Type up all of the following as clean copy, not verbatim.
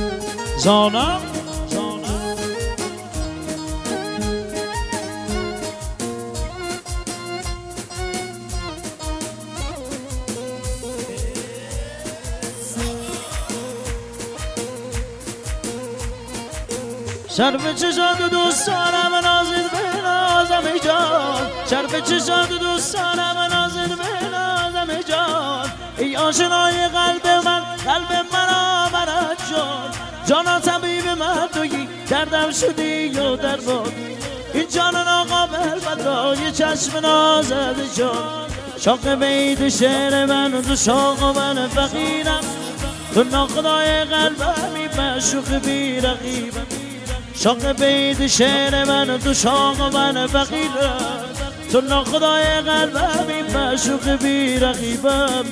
زانم شرف چشات دوست دارم نازید به نازم جان شرف چشات دوست دارم نازید به نازم جان ای آشنای قلب من آمد جان جانا طبیب من تویی دردم شدی و درمان این جان ناقابل بدای چشم نازد جان شاق بیت شعر من تو شاق من فقیرم تو ناخدای قلبمی مشوق بی رقیبم شاق بیت شعر من تو شاق من فقیرم تو ناخدای قلبمی مشوق بی رقیبم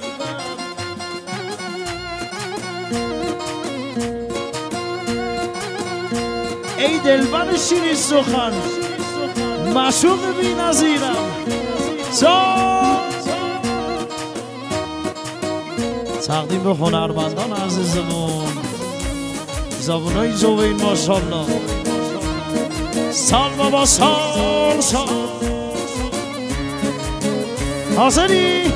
ای دلبر شیرین سخن معشوق بی نظیرم تقدیم به هنرمندان عزیزمون زبونای زوین ماشاءالله سال بابا سال حاضری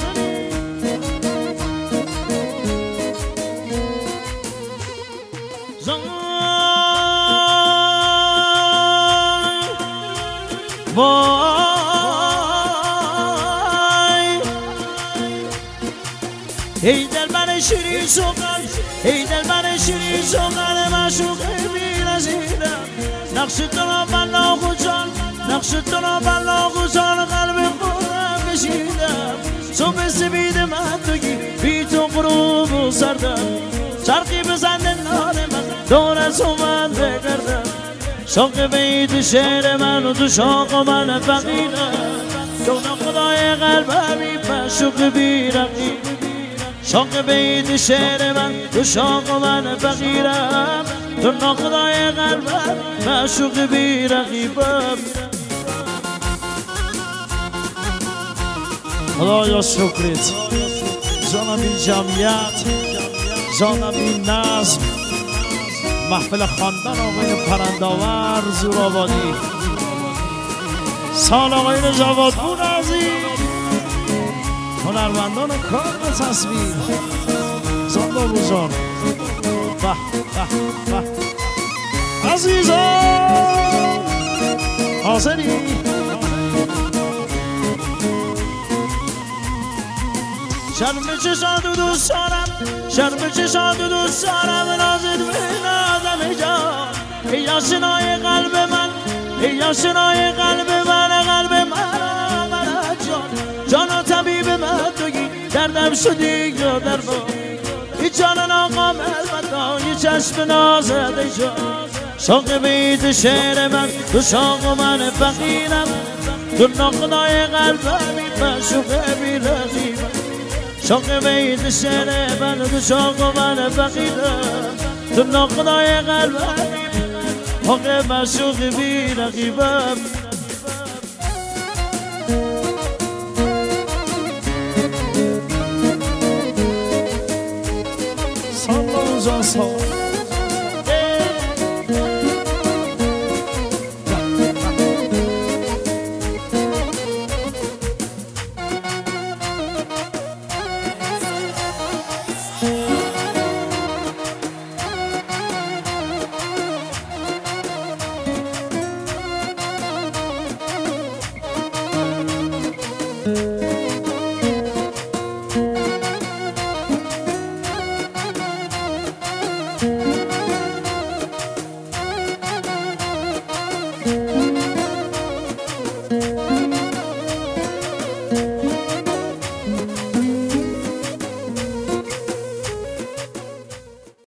وای ای دلبر شیرین سخن ای دلبر شیرین سخن معشوق بی نظیرم نقش تو را بلاغ و جان نقش تو را بلاغ و جان قلب خودم کشیدم صبح سپید من تویی بی تو غروب و سردم چرخی بزنده نار من دور تو من بگردم شاق بیت شعر من و تو شاق من فقیرم تو ناخدای قلبمی مشوق بی رقیب شاق بیت شعر من تو شاق من فقیرم تو ناخدای قلبم مشوق بی رقیبم خدایا شکرت جانم این جمعیت جانم این نظم محفل خواندن آقای پرنداور زورآبادی سال آقای جوادپور عزیز هنرمندان کار و تصویر زنده بزرگ به به به عزیزان حاضری شرم چشات دوست دارم شرم چشات دوست دارم نازد به نازم جان ای آشنای قلب من ای آشنای قلب من جان جانا طبیب من تویی دردم شدی یا درمان ای جان ناقابل بدای چشم نازد جان شاق بیت شعر من تو شاق من فقیرم تو ناخدای قلبمی مشوق بی رقیبم شاق بیت شعر من تو شاق من فقیرم تو ناخدای قلبمی حق مشوق بی رقیبم سال